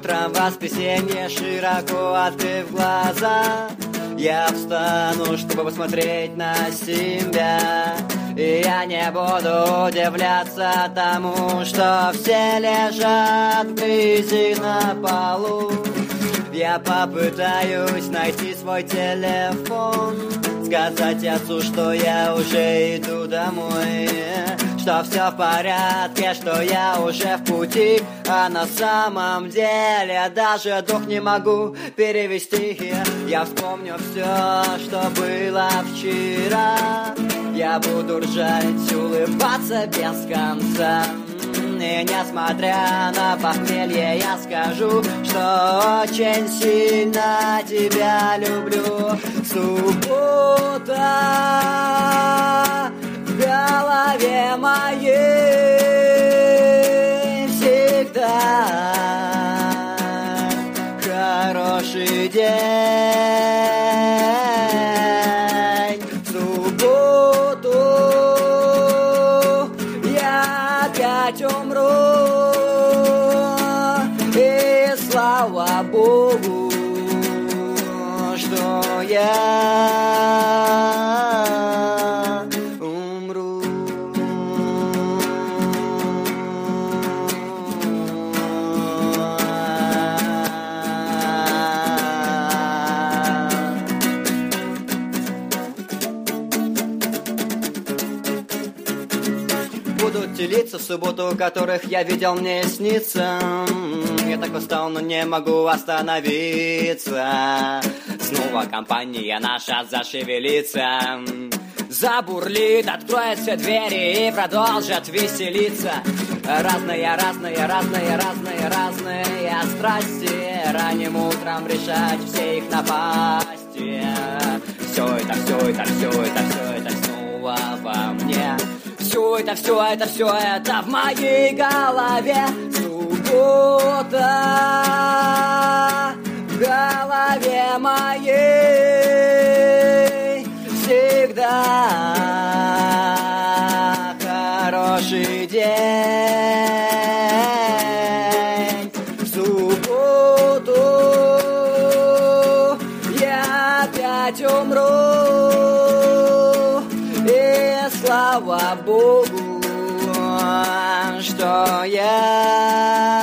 утром в воскресенье, широко открыв глаза, я встану, чтобы посмотреть на себя. И я не буду удивляться тому, что все лежат вблизи на полу. Я попытаюсь найти свой телефон, сказать отцу, что я уже иду домой, что все в порядке, что я уже в пути, а на самом деле даже дух не могу перевести. Я вспомню все, что было вчера, я буду ржать, улыбаться без конца. И несмотря на похмелье, я скажу, что очень сильно тебя люблю. Суббота в голове моей всегда хороший день. В субботу я опять умру, и слава Богу, что я умру. Будут те лица в субботу, которых я видел, мне снится. Я так устал, но не могу остановиться. Снова компания наша зашевелится, забурлит, откроет все двери и продолжит веселиться. Разные страсти, ранним утром решать все их напасти. Все это снова во мне. Все это в моей голове. Суббота в голове моей всегда хороший день. В субботу я опять умру, и слава Богу, что я